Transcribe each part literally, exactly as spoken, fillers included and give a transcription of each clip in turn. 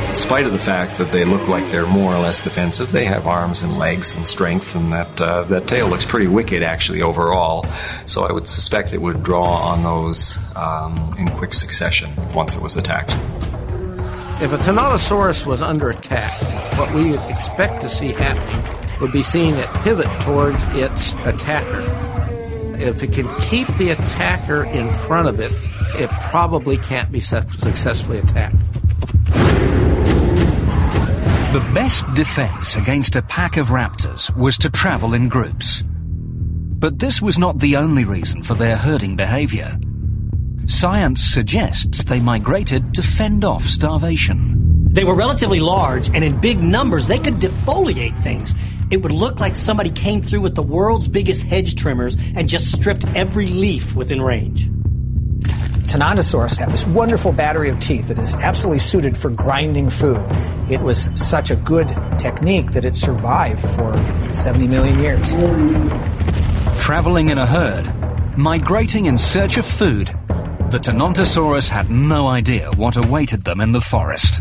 In spite of the fact that they look like they're more or less defensive, they have arms and legs and strength, and that uh, that tail looks pretty wicked, actually, overall. So I would suspect it would draw on those um, in quick succession once it was attacked. If a Tyrannosaurus was under attack, what we would expect to see happening would be seeing it pivot towards its attacker. If it can keep the attacker in front of it, it probably can't be successfully attacked. The best defense against a pack of raptors was to travel in groups. But this was not the only reason for their herding behavior. Science suggests they migrated to fend off starvation. They were relatively large, and in big numbers, they could defoliate things. It would look like somebody came through with the world's biggest hedge trimmers and just stripped every leaf within range. Tyrannosaurus had this wonderful battery of teeth that is absolutely suited for grinding food. It was such a good technique that it survived for seventy million years. Traveling in a herd, migrating in search of food, the Tyrannosaurus had no idea what awaited them in the forest.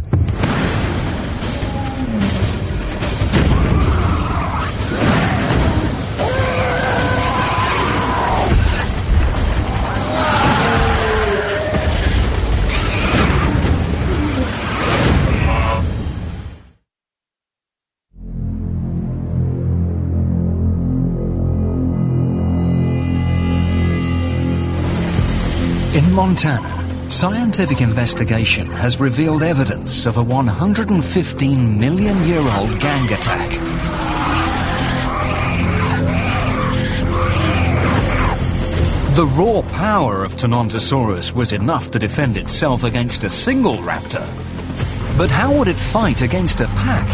In Montana, scientific investigation has revealed evidence of a one hundred fifteen million year old gang attack. The raw power of Tyrannosaurus was enough to defend itself against a single raptor. But how would it fight against a pack?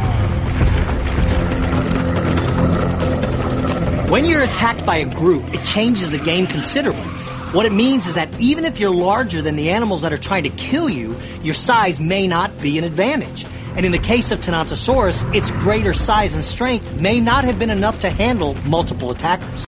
When you're attacked by a group, it changes the game considerably. What it means is that even if you're larger than the animals that are trying to kill you, your size may not be an advantage. And in the case of Tyrannosaurus, its greater size and strength may not have been enough to handle multiple attackers.